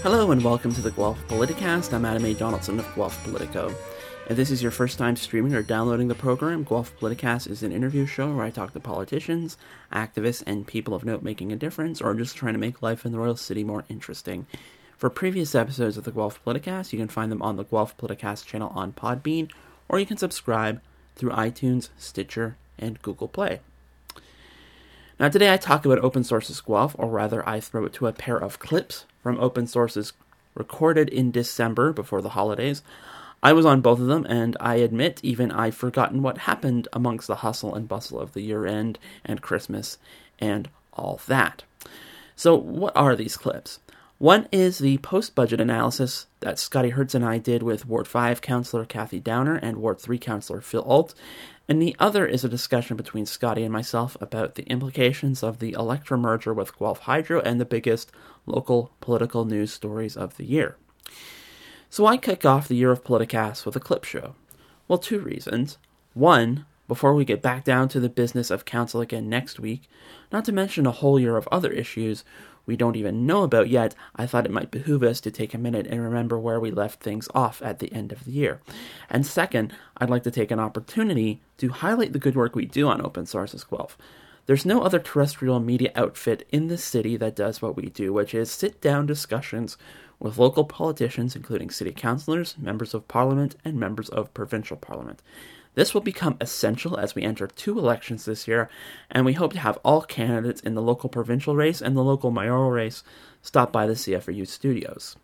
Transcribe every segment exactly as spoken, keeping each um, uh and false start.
Hello and welcome to the Guelph Politicast. I'm Adam A. Donaldson of Guelph Politico. If this is your first time streaming or downloading the program, Guelph Politicast is an interview show where I talk to politicians, activists, and people of note making a difference, or just trying to make life in the Royal City more interesting. For previous episodes of the Guelph Politicast, you can find them on the Guelph Politicast channel on Podbean, or you can subscribe through iTunes, Stitcher, and Google Play. Now today I talk about Open Sources Guelph, or rather I throw it to a pair of clips from Open Sources recorded in December before the holidays. I was on both of them, and I admit even I've forgotten what happened amongst the hustle and bustle of the year-end and Christmas and all that. So what are these clips? One is the post-budget analysis that Scotty Hertz and I did with Ward five Councillor Kathy Downer and Ward three Councillor Phil Alt, and the other is a discussion between Scotty and myself about the implications of the Electra merger with Guelph Hydro and the biggest local political news stories of the year. So I kick off the year of Politicast with a clip show. Well, two reasons. One, before we get back down to the business of council again next week, not to mention a whole year of other issues we don't even know about yet, I thought it might behoove us to take a minute and remember where we left things off at the end of the year. And second, I'd like to take an opportunity to highlight the good work we do on Open Sources Guelph. There's no other terrestrial media outfit in the city that does what we do, which is sit-down discussions with local politicians, including city councillors, members of parliament, and members of provincial parliament. This will become essential as we enter two elections this year, and we hope to have all candidates in the local provincial race and the local mayoral race stop by the C F R U studios.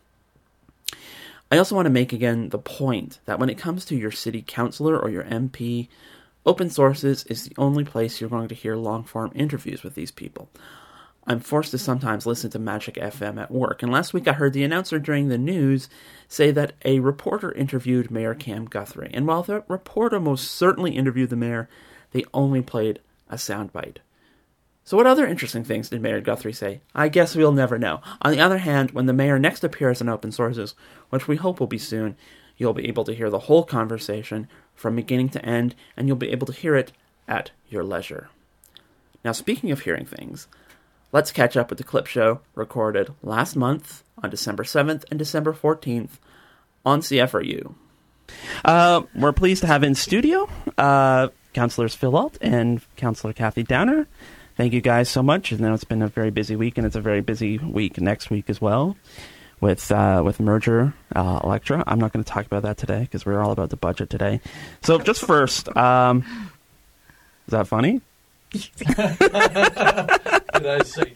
I also want to make again the point that when it comes to your city councillor or your M P, Open Sources is the only place you're going to hear long-form interviews with these people. I'm forced to sometimes listen to Magic F M at work, and last week I heard the announcer during the news say that a reporter interviewed Mayor Cam Guthrie, and while the reporter most certainly interviewed the mayor, they only played a soundbite. So what other interesting things did Mayor Guthrie say? I guess we'll never know. On the other hand, when the mayor next appears in Open Sources, which we hope will be soon, you'll be able to hear the whole conversation from beginning to end, and you'll be able to hear it at your leisure. Now, speaking of hearing things, let's catch up with the clip show recorded last month on December seventh and December fourteenth on C F R U. Uh, we're pleased to have in studio uh, Councillors Phil Alt and Councillor Kathy Downer. Thank you guys so much. I know it's been a very busy week, and it's a very busy week next week as well with uh, with merger uh, Electra. I'm not going to talk about that today because we're all about the budget today. So just first, um, is that funny? Did I say?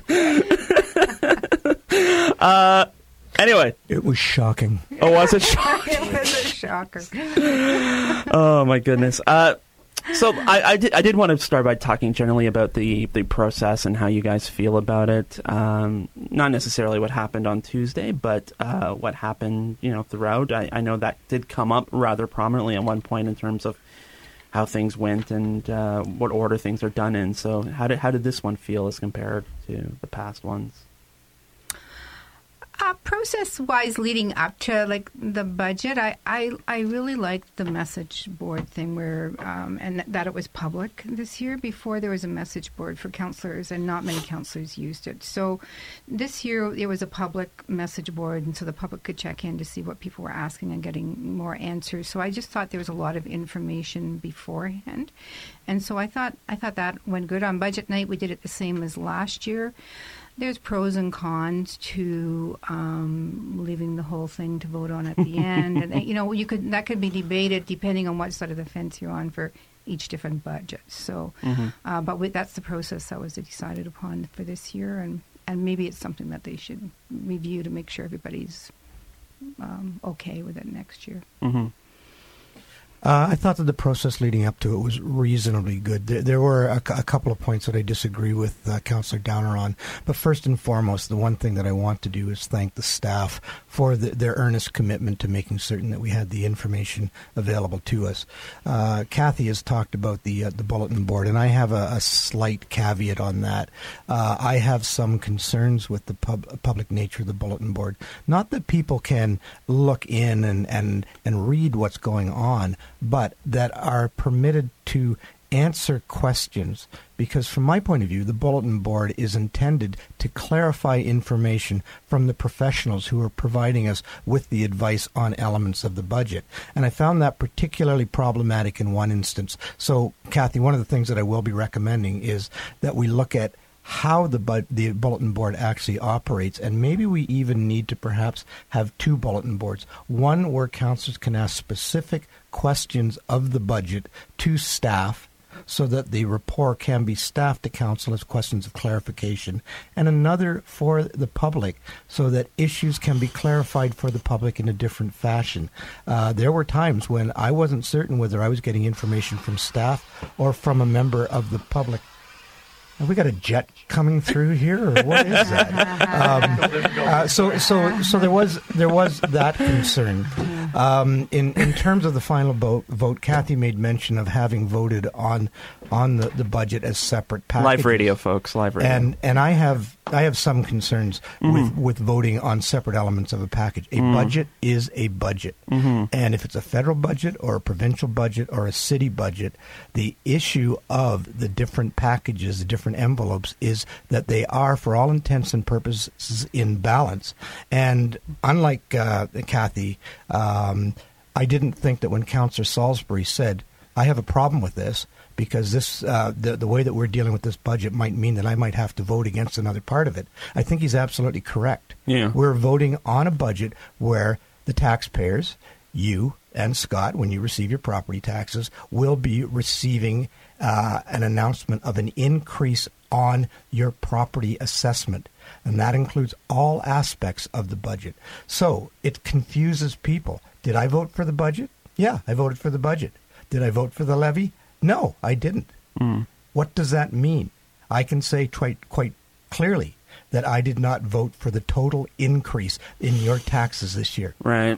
uh, anyway. It was shocking. Oh, was it shocking? It was a shocker. Oh, my goodness. Uh, so I, I, did, I did want to start by talking generally about the, the process and how you guys feel about it. Um, not necessarily what happened on Tuesday, but uh, what happened, you know, throughout. I, I know that did come up rather prominently at one point in terms of how things went and uh, what order things are done in. So how did how did this one feel as compared to the past ones? Uh, process-wise, leading up to like the budget, I, I, I really liked the message board thing where um, and that it was public this year. Before there was a message board for councillors, and not many councillors used it. So this year it was a public message board, and so the public could check in to see what people were asking and getting more answers. So I just thought there was a lot of information beforehand, and so I thought I thought that went good. On budget night, we did it the same as last year. There's pros and cons to um, leaving the whole thing to vote on at the end, and you know you could that could be debated depending on what side of the fence you're on for each different budget. So, mm-hmm. uh, but we, that's the process that was decided upon for this year, and, and maybe it's something that they should review to make sure everybody's um, okay with it next year. Mm-hmm. Uh, I thought that the process leading up to it was reasonably good. There, there were a, a couple of points that I disagree with uh, Councillor Downer on. But first and foremost, the one thing that I want to do is thank the staff for the, their earnest commitment to making certain that we had the information available to us. Uh, Kathy has talked about the uh, the bulletin board, and I have a, a slight caveat on that. Uh, I have some concerns with the pub, public nature of the bulletin board. Not that people can look in and, and, and read what's going on, but that are permitted to answer questions, because from my point of view, the bulletin board is intended to clarify information from the professionals who are providing us with the advice on elements of the budget. And I found that particularly problematic in one instance. So, Kathy, one of the things that I will be recommending is that we look at how the bu- the bulletin board actually operates, and maybe we even need to perhaps have two bulletin boards. One where councillors can ask specific questions of the budget to staff, so that the rapport can be staffed to council as questions of clarification, and another for the public so that issues can be clarified for the public in a different fashion. Uh, there were times when I wasn't certain whether I was getting information from staff or from a member of the public. Have we got a jet coming through here, or what is that? um, uh, so, so, so there was there was that concern. Um, in in terms of the final vote, vote, Kathy made mention of having voted on on the, the budget as separate packages. Live radio, folks, live radio. And and I have I have some concerns mm-hmm. with, with voting on separate elements of a package. A mm. budget is a budget, mm-hmm. and if it's a federal budget or a provincial budget or a city budget, the issue of the different packages, the different envelopes, is that they are, for all intents and purposes, in balance. And unlike uh, Kathy, um, I didn't think that when Councillor Salisbury said, I have a problem with this, because this uh, the, the way that we're dealing with this budget might mean that I might have to vote against another part of it. I think he's absolutely correct. Yeah. We're voting on a budget where the taxpayers, you and Scott, when you receive your property taxes, will be receiving uh, an announcement of an increase on your property assessment. And that includes all aspects of the budget. So it confuses people. Did I vote for the budget? Yeah, I voted for the budget. Did I vote for the levy? No, I didn't. Mm. What does that mean? I can say quite, quite clearly that I did not vote for the total increase in your taxes this year. Right.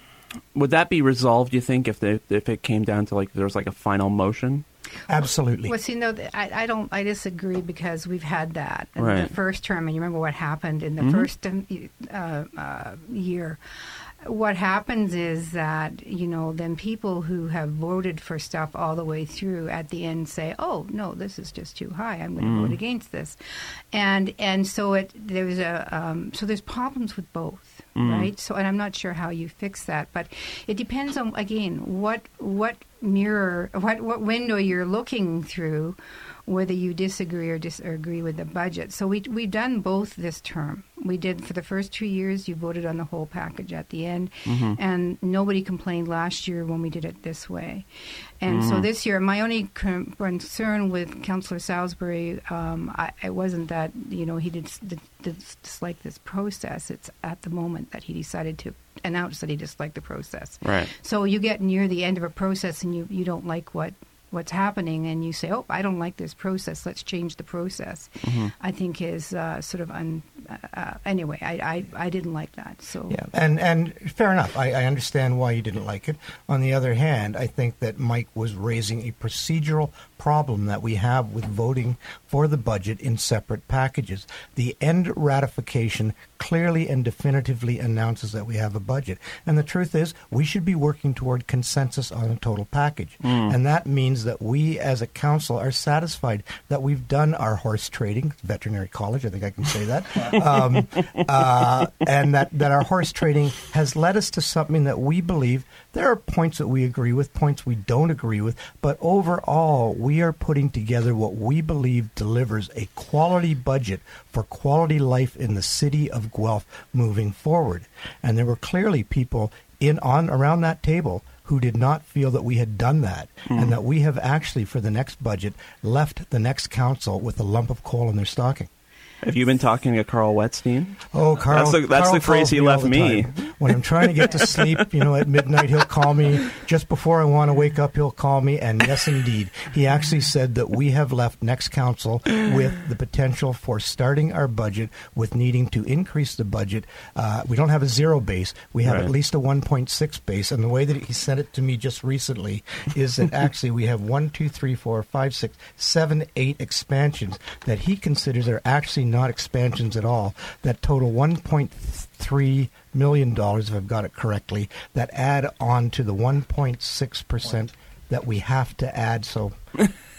Would that be resolved, you think, if they, if it came down to, like, there was like a final motion? Absolutely. Well, see, no, I, I don't. I disagree, because we've had that in right. the first term, and you remember what happened in the mm-hmm. first uh, uh, year. What happens is that, you know, then people who have voted for stuff all the way through at the end say, oh, no, this is just too high. I'm going to mm. vote against this. And and so it there's a um, so there's problems with both, mm. right? So, and I'm not sure how you fix that, but it depends on, again, what what mirror, what, what window you're looking through, whether you disagree or disagree with the budget. So we, we've done both this term. We did for the first two years, you voted on the whole package at the end, mm-hmm. and nobody complained last year when we did it this way. And mm-hmm. so this year, my only con- concern with Councillor Salisbury, um, I, it wasn't that, you know, he did, did, did dislike this process. It's at the moment that he decided to announce that he disliked the process. Right. So you get near the end of a process and you, you don't like what what's happening, and you say, oh, I don't like this process, let's change the process, mm-hmm. I think is uh, sort of, un, uh, anyway, I, I, I didn't like that. So yeah, and, and fair enough. I, I understand why you didn't like it. On the other hand, I think that Mike was raising a procedural problem that we have with voting for the budget in separate packages. The end ratification clearly and definitively announces that we have a budget. And the truth is, we should be working toward consensus on a total package. Mm. And that means that we as a council are satisfied that we've done our horse trading, veterinary college, I think I can say that, um, uh, and that, that our horse trading has led us to something that we believe there are points that we agree with, points we don't agree with, but overall we are putting together what we believe delivers a quality budget for quality life in the city of Guelph moving forward. And there were clearly people in on around that table who did not feel that we had done that, mm. and that we have actually, for the next budget, left the next council with a lump of coal in their stocking. Have you been talking to Carl Wetstein? Oh, Carl. That's the, that's Carl the phrase he left me. When I'm trying to get to sleep, you know, at midnight, he'll call me. Just before I want to wake up, he'll call me. And yes, indeed, he actually said that we have left next council with the potential for starting our budget with needing to increase the budget. Uh, we don't have a zero base. We have right. at least a one point six base. And the way that he sent it to me just recently is that actually we have one, two, three, four, five, six, seven, eight expansions that he considers are actually not expansions at all, that total one point three million dollars, if I've got it correctly, that add on to the one point six percent that we have to add. So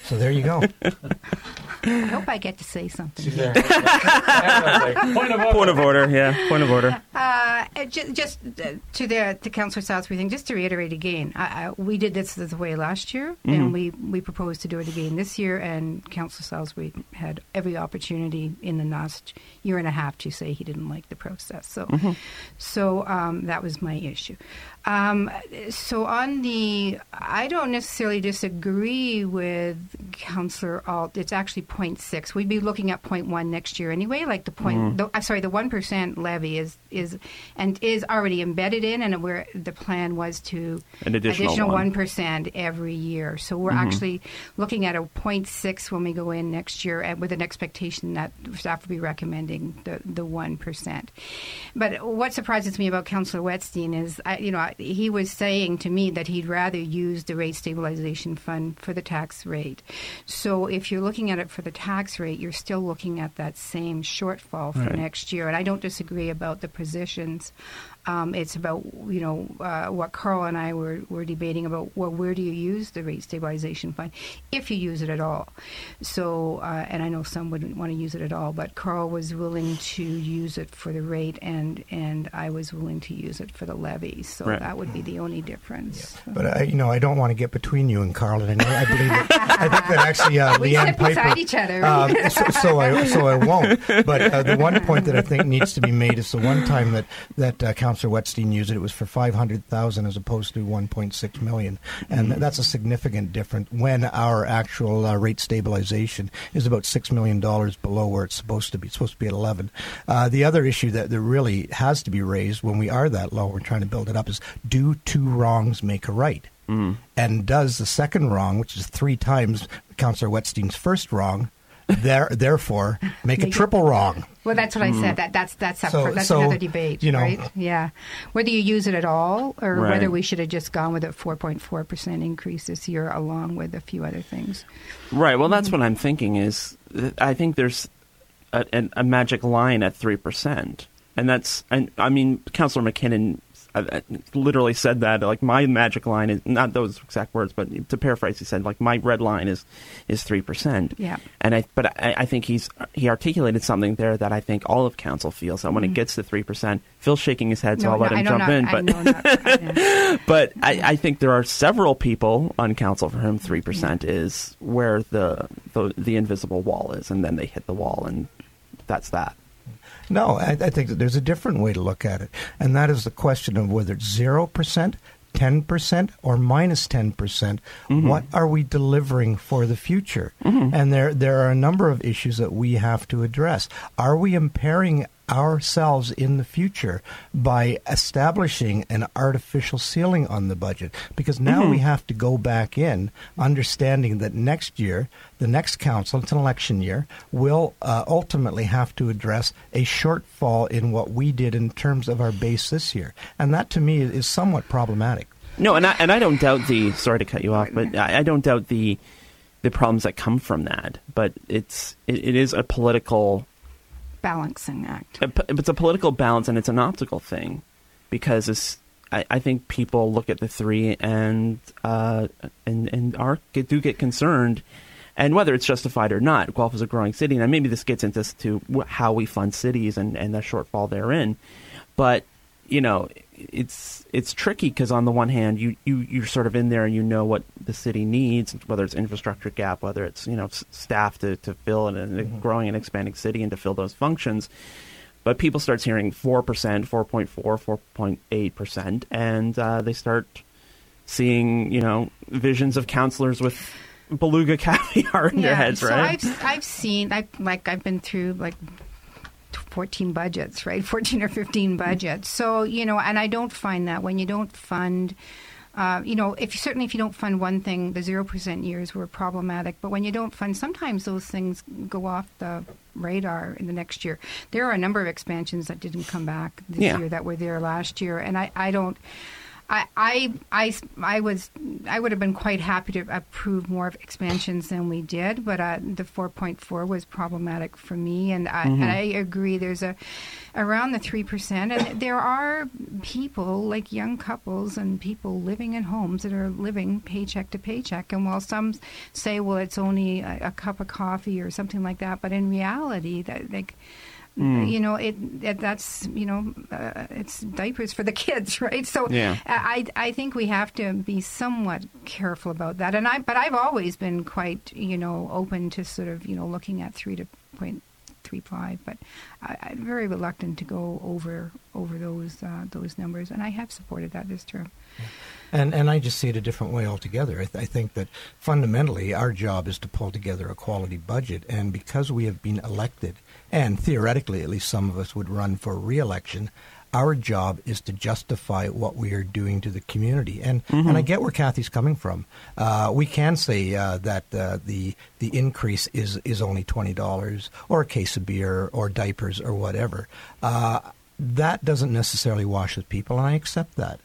So there you go. I hope I get to say something. See here. there. Point of order. Point of order, yeah. Point of order. Uh, just, just uh, to the to Councillor Salisbury thing, just to reiterate again, I, I, we did this this way last year, Mm-hmm. and we, we proposed to do it again this year, and Councillor Salisbury had every opportunity in the last year and a half to say he didn't like the process. So, Mm-hmm. so um, that was my issue. Um, so on the, I don't necessarily disagree with Councillor Alt. It's actually zero point six. We'd be looking at zero point one next year anyway. Like the point, Mm-hmm. the, uh, sorry, the one percent levy is is and is already embedded in, and where the plan was to An additional one one. percent every year. So we're Mm-hmm. actually looking at a zero point six when we go in next year, and with an expectation that staff will be recommending the the one percent. But what surprises me about Councillor Wetstein is, I, you know, I- he was saying to me that he'd rather use the rate stabilization fund for the tax rate. So if you're looking at it for the tax rate, you're still looking at that same shortfall for Right. next year. And I don't disagree about the positions. Um, it's about, you know, uh, what Carl and I were, were debating about, well, where do you use the rate stabilization fund, if you use it at all? So, uh, and I know some wouldn't want to use it at all, but Carl was willing to use it for the rate, and, and I was willing to use it for the levy. So Right. that would be the only difference. But I, you know, I don't want to get between you and Carl. And I, I believe that, I think that actually uh, We Leanne sit Piper. beside each other. Um, so, so I so I won't. But uh, the one point that I think needs to be made is the one time that that uh, Councillor Wetstein used it, it was for five hundred thousand as opposed to one point six million, and Mm-hmm. that's a significant difference. When our actual uh, rate stabilization is about six million dollars below where it's supposed to be. It's supposed to be at eleven. Uh, the other issue that there really has to be raised when we are that low, we're trying to build it up, is do two wrongs make a right? Mm. And does the second wrong, which is three times Councillor Wetstein's first wrong, there, therefore make, Make a it- triple wrong? Well, that's what I said. That that's that's up So- for, that's so, another debate, you know- right? Yeah, whether you use it at all, or Right. whether we should have just gone with a four point four percent increase this year, along with a few other things. Right. Well, that's what I'm thinking is that I think there's a, a, a magic line at three percent. And that's, and I mean, Councillor McKinnon uh, literally said that, like, my magic line is, not those exact words, but to paraphrase, he said, like, my red line is is three percent. Yeah. And I, but I, I think he's, he articulated something there that I think all of council feels, that when it gets to three percent, Phil's shaking his head, so No, I'll let no, I him know jump not- in. I But know not- I know. But I, I think there are several people on council for whom three percent is where the, the the invisible wall is, and then they hit the wall, and that's that. No, I, I think that there's a different way to look at it, and that is the question of whether it's zero percent, ten percent, or minus ten percent. Mm-hmm. What are we delivering for the future? Mm-hmm. And there, there are a number of issues that we have to address. Are we impairing ourselves in the future by establishing an artificial ceiling on the budget? Because now Mm-hmm. we have to go back in, understanding that next year, the next council, it's an election year, will uh, ultimately have to address a shortfall in what we did in terms of our base this year. And that, to me, is somewhat problematic. No, and I and I don't doubt the. Sorry to cut you off, but I, I don't doubt the the problems that come from that. But it's it, it is a political. Balancing act. a- It's a political balance, and it's an optical thing, because it's. I, I think people look at the three and uh, and and are get, do get concerned, and whether it's justified or not. Guelph is a growing city, and maybe this gets into to wh- how we fund cities and, and the shortfall therein. But you know, it's it's tricky because on the one hand, you, you you're sort of in there and you know what the city needs, whether it's infrastructure gap, whether it's you know s- staff to, to fill in a Mm-hmm. growing and expanding city and to fill those functions. But people start hearing four percent, four point four, four point eight percent, and uh, they start seeing, you know, visions of councillors with beluga caviar in their heads, so right? I've I've seen I like I've been through like fourteen budgets, right? fourteen or fifteen budgets. So, you know, and I don't find that when you don't fund Uh, you know, if certainly if you don't fund one thing, the zero percent years were problematic. But when you don't fund, sometimes those things go off the radar in the next year. There are a number of expansions that didn't come back this Yeah. year that were there last year, and I, I don't. I, I, I, I was I would have been quite happy to approve more of expansions than we did, but uh, the four point four was problematic for me, and I, Mm-hmm. and I agree. There's a around the three percent, and there are people like young couples and people living in homes that are living paycheck to paycheck. And while some say, well, it's only a, a cup of coffee or something like that, but in reality, that like. Mm. You know, it, it that's, you know, uh, it's diapers for the kids, right? So Yeah. I, I think we have to be somewhat careful about that. And I, but I've always been quite, you know, open to sort of, you know, looking at three to point three five. But I, I'm very reluctant to go over over those uh, those numbers, and I have supported that this term. And and I just see it a different way altogether. I, th- I think that fundamentally our job is to pull together a quality budget, and because we have been elected, and theoretically at least some of us would run for re-election, our job is to justify what we are doing to the community. And Mm-hmm. and I get where Kathy's coming from. Uh, we can say uh, that uh, the the increase is, is only twenty dollars, or a case of beer, or diapers, or whatever. Uh, that doesn't necessarily wash with people, and I accept that.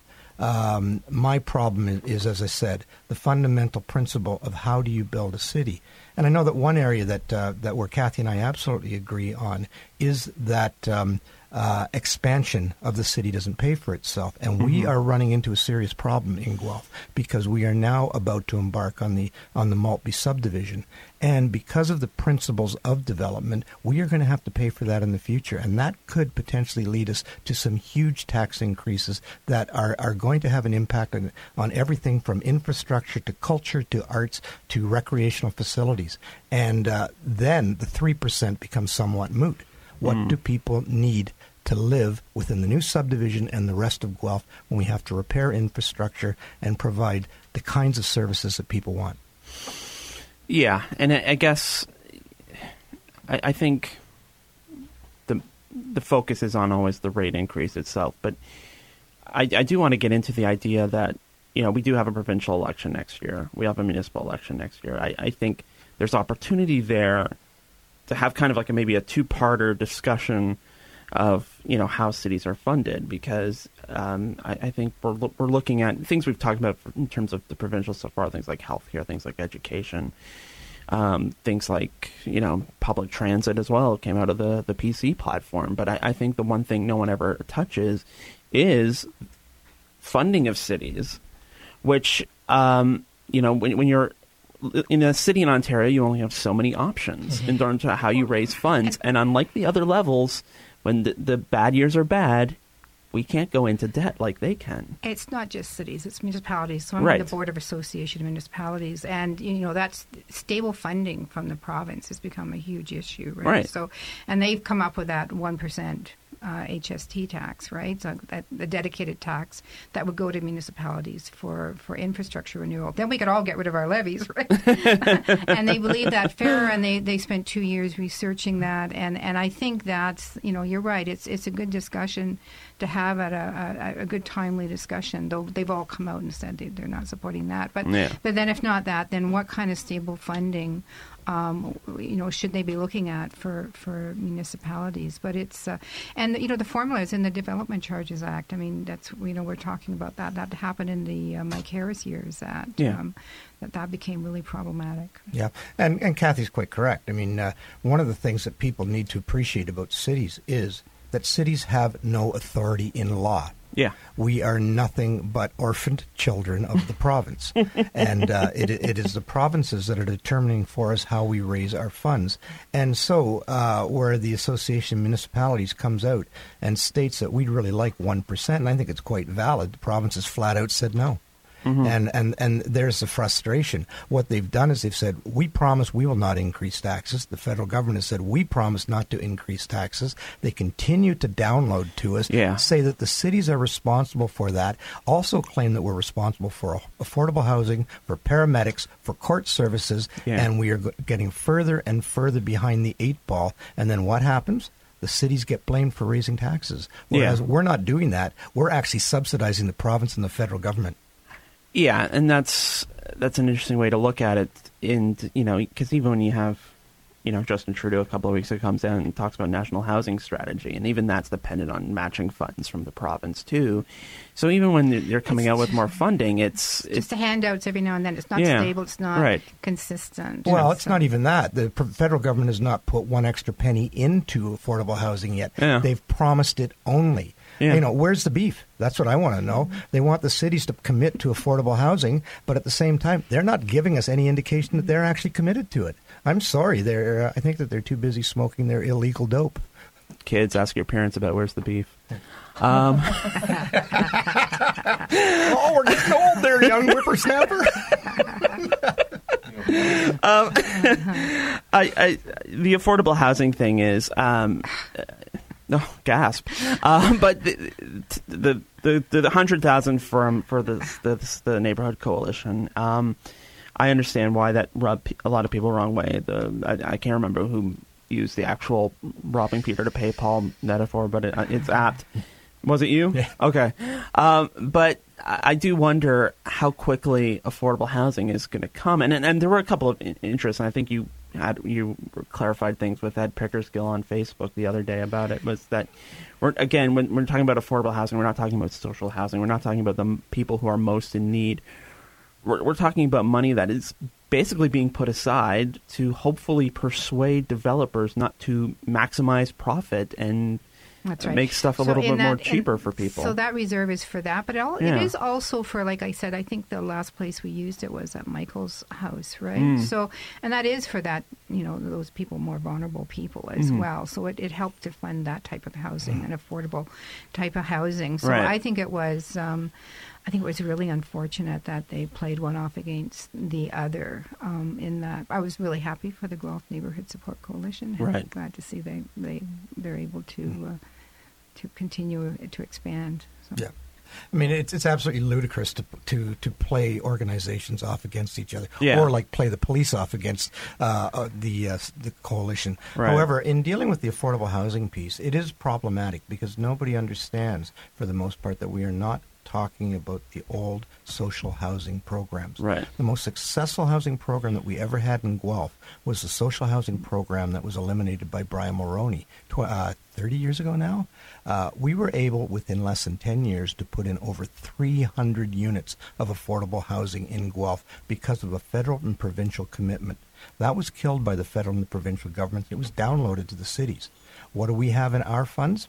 Um, my problem is, is, as I said, the fundamental principle of how do you build a city. And I know that one area that uh, that where Kathy and I absolutely agree on is that um, uh, expansion of the city doesn't pay for itself. And Mm-hmm. we are running into a serious problem in Guelph because we are now about to embark on the on the Maltby subdivision. And because of the principles of development, we are going to have to pay for that in the future. And that could potentially lead us to some huge tax increases that are, are going to have an impact on, on everything from infrastructure to culture to arts to recreational facilities. And uh, then the three percent becomes somewhat moot. What Mm. do people need to live within the new subdivision and the rest of Guelph when we have to repair infrastructure and provide the kinds of services that people want? Yeah, and I, I guess I, I think the the focus is on always the rate increase itself, but I, I do want to get into the idea that, you know, we do have a provincial election next year. We have a municipal election next year. I, I think there's opportunity there to have kind of like a, maybe a two-parter discussion of, you know, how cities are funded, because um, I, I think we're lo- we're looking at things we've talked about in terms of the provincial so far, things like healthcare, things like education, um, things like, you know, public transit as well came out of the, the P C platform. But I, I think the one thing no one ever touches is funding of cities, which, um, you know, when, when you're in a city in Ontario, you only have so many options in terms of how you raise funds. And unlike the other levels, when the, the bad years are bad, we can't go into debt like they can. It's not just cities; it's municipalities. So I'm Right. on the board of Association of Municipalities, and you know that's stable funding from the province has become a huge issue, right? Right. So, and they've come up with that one percent. Uh, H S T tax, right? So that the dedicated tax that would go to municipalities for, for infrastructure renewal. Then we could all get rid of our levies, right? And they believe that fair, and they, they spent two years researching that. And, and I think that's, you know, you're right. It's it's a good discussion to have at a, a, a good timely discussion. Though they've all come out and said they, they're not supporting that. But Yeah. but then if not that, then what kind of stable funding? Um, you know, should they be looking at for, for municipalities? But it's uh, and you know the formula is in the Development Charges Act. I mean, that's you know we're talking about that. That happened in the uh, Mike Harris years. That Yeah. um, that that became really problematic. Yeah, and and Kathy's quite correct. I mean, uh, one of the things that people need to appreciate about cities is that cities have no authority in law. Yeah. We are nothing but orphaned children of the province. And uh, it, it is the provinces that are determining for us how we raise our funds. And so uh, where the Association of Municipalities comes out and states that we'd really like one percent, and I think it's quite valid, the provinces flat out said no. Mm-hmm. And, and and there's the frustration. What they've done is they've said, we promise we will not increase taxes. The federal government has said, we promise not to increase taxes. They continue to download to us, Yeah. say that the cities are responsible for that, also claim that we're responsible for affordable housing, for paramedics, for court services, Yeah. and we are g- getting further and further behind the eight ball. And then what happens? The cities get blamed for raising taxes. Whereas Yeah. we're not doing that. We're actually subsidizing the province and the federal government. Yeah, and that's that's an interesting way to look at it. And you know, because even when you have you know, Justin Trudeau a couple of weeks ago comes down and talks about national housing strategy, and even that's dependent on matching funds from the province too. So even when they're coming It's out with more funding, it's just it's the handouts every now and then. It's not Yeah, stable. It's not right. consistent. Well, So- it's not even that. The pr- federal government has not put one extra penny into affordable housing yet. Yeah. They've promised it only. Yeah. You know, where's the beef? That's what I want to know. They want the cities to commit to affordable housing, but at the same time, they're not giving us any indication that they're actually committed to it. I'm sorry. They're. Uh, I think that they're too busy smoking their illegal dope. kids, ask your parents about where's the beef. Um, Oh, we're getting old there, young whippersnapper. um, I, I, the affordable housing thing is, um, no oh, gasp. Um, but the the the, the, the hundred thousand from for the, the the neighborhood coalition. Um, I understand why that rubbed a lot of people the wrong way. The I, I can't remember who used the actual robbing Peter to pay Paul metaphor, but it, it's apt. Was it you? Yeah. Okay. Um, but I do wonder how quickly affordable housing is going to come. And, and and there were a couple of interests, and I think you had you clarified things with Ed Pickersgill on Facebook the other day about it, was that, we're again, when we're talking about affordable housing, we're not talking about social housing. We're not talking about the people who are most in need. We're, we're talking about money that is basically being put aside to hopefully persuade developers not to maximize profit and That's right. make stuff a So little in bit more that- cheaper and for people. So that reserve is for that, but it, all, Yeah. it is also for, like I said, I think the last place we used it was at Michael's house, right? Mm. So, and that is for that, you know, those people, more vulnerable people as Mhm. well. So it, it helped to fund that type of housing, an affordable type of housing. So Right. I think it was, um, I think it was really unfortunate that they played one off against the other. Um, in that, I was really happy for the Guelph Neighborhood Support Coalition. And Right. glad to see they they they're able to. Uh, to continue to expand. So. Yeah. I mean, it's it's absolutely ludicrous to to to play organizations off against each other, Yeah. or like play the police off against uh, uh, the uh, the coalition. Right. However, in dealing with the affordable housing piece, it is problematic because nobody understands, for the most part, that we are not talking about the old social housing programs. Right. The most successful housing program that we ever had in Guelph was the social housing program that was eliminated by Brian Mulroney tw- uh, thirty years ago now. Uh, we were able, within less than ten years, to put in over three hundred units of affordable housing in Guelph because of a federal and provincial commitment. That was killed by the federal and the provincial government. It was downloaded to the cities. What do we have in our funds?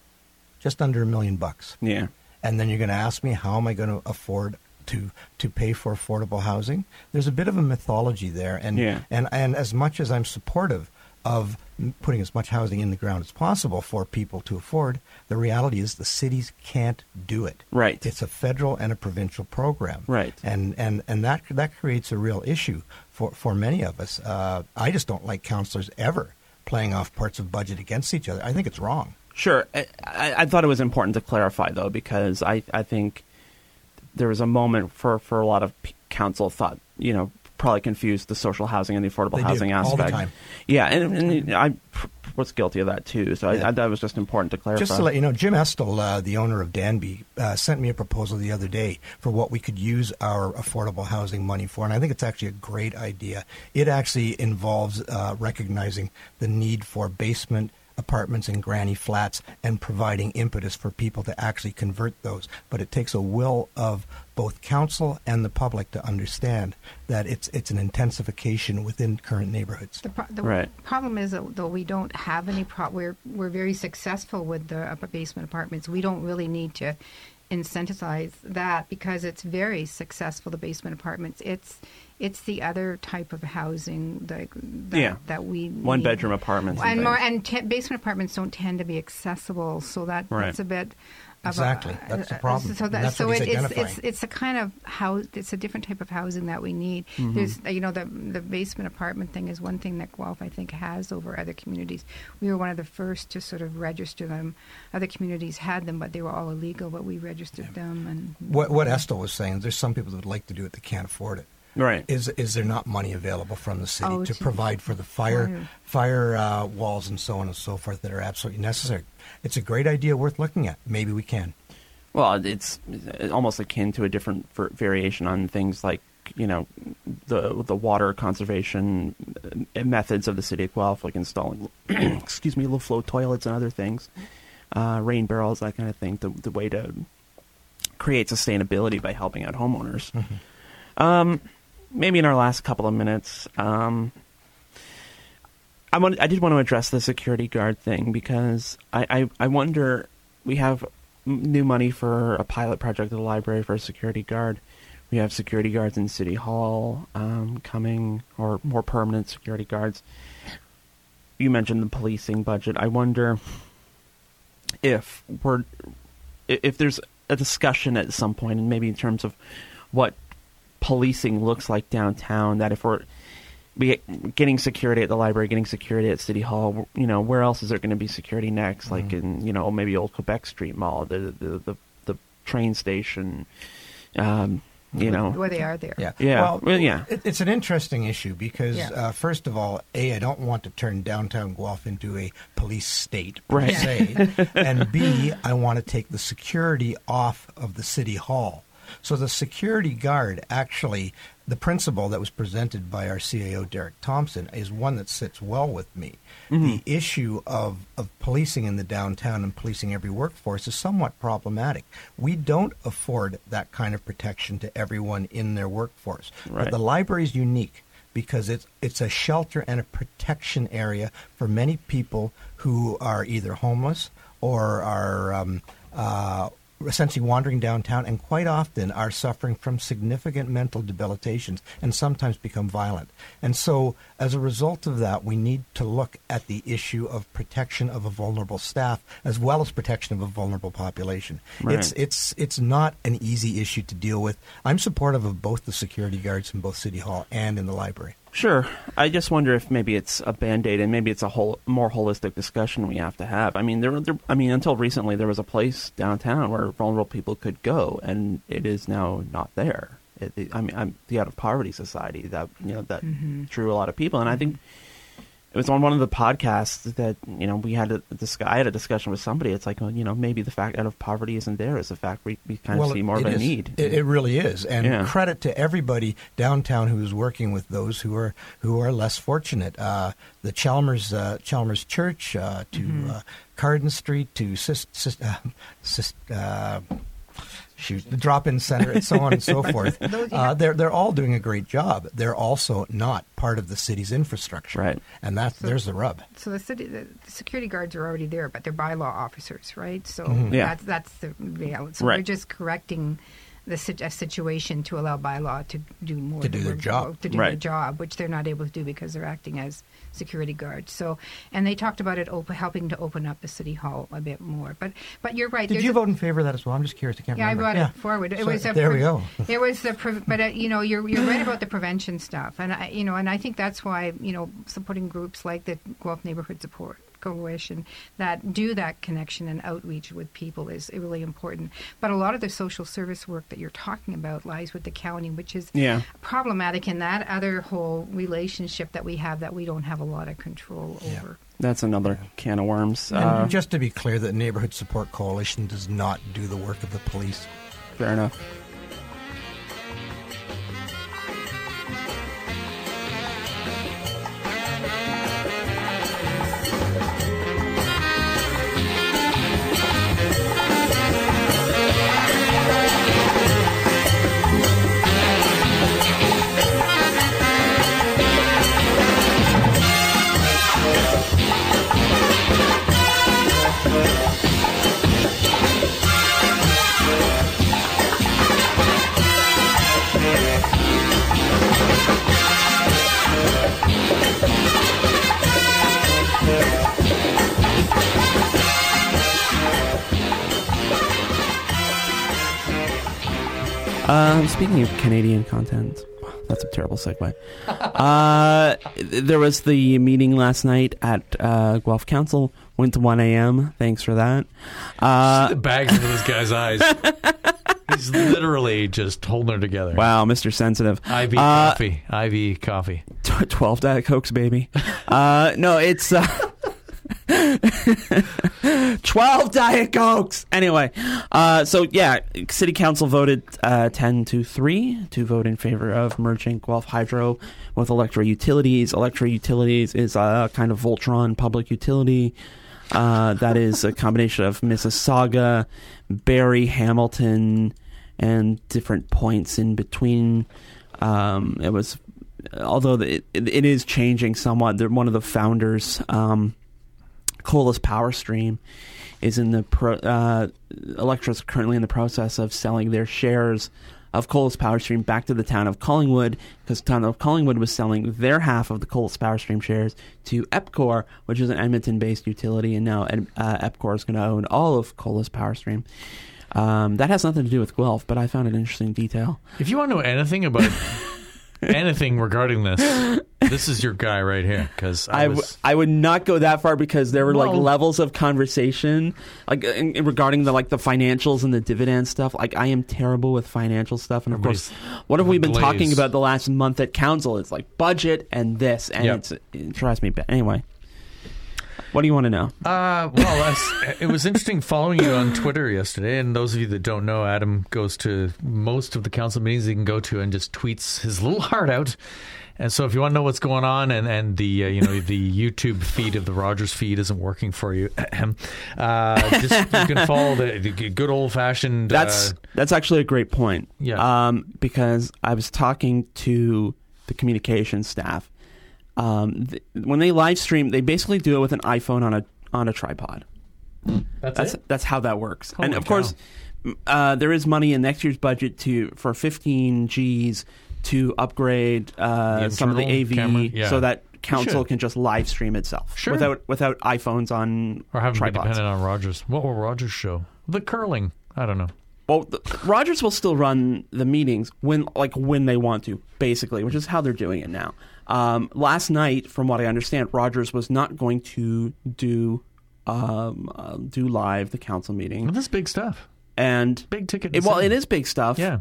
Just under a million bucks. Yeah. And then you're going to ask me, how am I going to afford to to pay for affordable housing? There's a bit of a mythology there. And, Yeah. and, and as much as I'm supportive of putting as much housing in the ground as possible for people to afford, the reality is the cities can't do it. Right. It's a federal and a provincial program. Right. And and, and that that creates a real issue for, for many of us. Uh, I just don't like councillors ever playing off parts of budget against each other. I think it's wrong. Sure. I, I, I thought it was important to clarify, though, because I, I think there was a moment for, for a lot of p- council thought, you know, probably confused the social housing and the affordable They do, housing all the aspect. time. Yeah, and, and I was guilty of that, too. So Yeah. I, I thought it was just important to clarify. Just to let you know, Jim Estel, uh, the owner of Danby, uh, sent me a proposal the other day for what we could use our affordable housing money for, and I think it's actually a great idea. It actually involves uh, recognizing the need for basement apartments and granny flats and providing impetus for people to actually convert those. But it takes a will of both council and the public to understand that it's it's an intensification within current neighborhoods. The, pro- the Right. problem is that though we don't have any pro- we're we're very successful with the upper basement apartments. We don't really need to incentivize that because it's very successful. The basement apartments. It's it's the other type of housing that that, Yeah. that we One need. bedroom apartments. And, and more things. and t- basement apartments don't tend to be accessible, so that Right. that's a bit. Of Exactly. A, That's the uh, problem. So And that that's so what it, he's it's identifying. it's it's a kind of house. It's a different type of housing that we need. Mm-hmm. There's you know the the basement apartment thing is one thing that Guelph I think has over other communities. We were one of the first to sort of register them. Other communities had them, but they were all illegal. But we registered them and What, what Estel was saying, there's some people that would like to do it that can't afford it. Right. Is is there not money available from the city Oh, to to- provide for the fire fire. fire uh, walls and so on and so forth that are absolutely necessary? It's a great idea worth looking at. Maybe we can. Well, it's almost akin to a different ver- variation on things like you know, the the water conservation methods of the city of Guelph, like installing, excuse me, low flow toilets and other things, uh, rain barrels, that kind of thing. The the way to create sustainability by helping out homeowners. Mm-hmm. Um, maybe in our last couple of minutes, um, I want I did want to address the security guard thing, because I, I, I wonder, we have new money for a pilot project at the library for a security guard. We have security guards in City Hall um, coming, or more permanent security guards. You mentioned the policing budget. I wonder if we're if there's a discussion at some point, and maybe in terms of what policing looks like downtown, that if we're we getting security at the library, getting security at City Hall, you know, where else is there going to be security next? Mm-hmm. Like in, you know, maybe Old Quebec Street Mall, the the the, the train station. Um, You know where they are there. Yeah, yeah, well, well, yeah. It, it's an interesting issue because, yeah. uh, first of all, a I don't want to turn downtown Guelph into a police state per right. se, and B I want to take the security off of the City Hall. So the security guard, actually, the principle that was presented by our C A O, Derek Thompson, is one that sits well with me. Mm-hmm. The issue of, of policing in the downtown and policing every workforce is somewhat problematic. We don't afford that kind of protection to everyone in their workforce. Right. But the library is unique because it's it's a shelter and a protection area for many people who are either homeless or are um, uh, essentially wandering downtown, and quite often are suffering from significant mental debilitations and sometimes become violent. And so as a result of that, we need to look at the issue of protection of a vulnerable staff as well as protection of a vulnerable population. Right. It's it's it's not an easy issue to deal with. I'm supportive of both the security guards in both City Hall and in the library. Sure. I just wonder if maybe it's a Band-Aid, and maybe it's a whole more holistic discussion we have to have. I mean, there, there I mean, until recently, there was a place downtown where vulnerable people could go, and it is now not there. It, it, I mean, I'm the Out of Poverty Society that you know that mm-hmm. drew a lot of people, and I think it was on one of the podcasts that you know we had a discuss. I had a discussion with somebody. It's like, well, you know, maybe the fact Out of Poverty isn't there is the fact we, we kind of well, see more of a is. need. It, it really is, and yeah. credit to everybody downtown who is working with those who are who are less fortunate. Uh, the Chalmers uh, Chalmers Church uh, to mm-hmm. uh, Carden Street to Sis, Sis, uh, Sis, uh, shoot the drop-in center and so on and so forth. Uh, they're they're all doing a great job. They're also not part of the city's infrastructure, right? And that's so, there's the rub. So the city, the security guards are already there, but they're bylaw officers, right? So mm-hmm. yeah. that's that's the reality. So right. we're just correcting the a situation to allow bylaw to do more to do their job, to do right. their job, which they're not able to do because they're acting as security guards. So, and they talked about it open, helping to open up the City Hall a bit more. But, but you're right. Did you a, vote in favor of that as well? I'm just curious. I can't yeah, remember. I brought yeah. it forward. It so, was a there pre- we go. It was the, pre- but uh, you know, you're you're right about the prevention stuff, and I, you know, and I think that's why you know supporting groups like the Guelph Neighborhood Support Coalition that do that connection and outreach with people is really important. But a lot of the social service work that you're talking about lies with the county, which is yeah. problematic in that other whole relationship that we have that we don't have a lot of control yeah. over. That's another can of worms. And uh, just to be clear, the Neighborhood Support Coalition does not do the work of the police. Fair enough. Um, speaking of Canadian content, that's a terrible segue. Uh, there was the meeting last night at uh, Guelph Council. Went to one a.m. Thanks for that. Uh, See the bags into this guy's eyes. He's literally just holding her together. Wow, Mister Sensitive. I V uh, coffee. I V coffee. twelve Diet Cokes, baby. uh, no, it's... Uh, twelve Diet Cokes! Anyway, uh, so yeah, City Council voted uh, ten to three to vote in favor of merging Guelph Hydro with Electra Utilities. Electra Utilities is a kind of Voltron public utility uh, that is a combination of Mississauga, Barrie, Hamilton, and different points in between. Um, it was, although it, it is changing somewhat. They're one of the founders, um, Colas Power Stream, is in the pro, uh, Electra's currently in the process of selling their shares of Colas Power Stream back to the town of Collingwood, because the town of Collingwood was selling their half of the Colas Power Stream shares to EPCOR, which is an Edmonton-based utility, and now uh, EPCOR is going to own all of Colas Power Stream. Um, that has nothing to do with Guelph, but I found an interesting detail. If you want to know anything about anything regarding this, this is your guy right here. Because I, I, was... w- I would not go that far, because there were well, like levels of conversation, like in, in regarding the like the financials and the dividend stuff. Like I am terrible with financial stuff, and of course, what have we been glaze. talking about the last month at council? It's like budget and this, and yep. it's, it drives me bad. Anyway. What do you want to know? Uh, well, as, it was interesting following you on Twitter yesterday. And those of you that don't know, Adam goes to most of the council meetings he can go to and just tweets his little heart out. And so if you want to know what's going on, and, and the uh, you know the YouTube feed of the Rogers feed isn't working for you, uh, just you can follow the, the good old-fashioned... That's, uh, that's actually a great point. Yeah. Um, because I was talking to the communications staff. Um, th- when they live stream, they basically do it with an iPhone on a on a tripod. That's that's, it? that's how that works. Holy and of cow. course, uh, there is money in next year's budget to for fifteen G's to upgrade uh, The some of the internal A V camera? Yeah. so that council should. can just live stream itself Sure. without without iPhones on Or having to be tripods. dependent on Rogers. What will Rogers show? The curling. I don't know. Well, the, Rogers will still run the meetings when, like, when they want to, basically, which is how they're doing it now. Um, last night, from what I understand, Rogers was not going to do um, uh, do live the council meeting, Well, this is big stuff. and Big ticket. it, well, decision. it is big stuff. Yeah.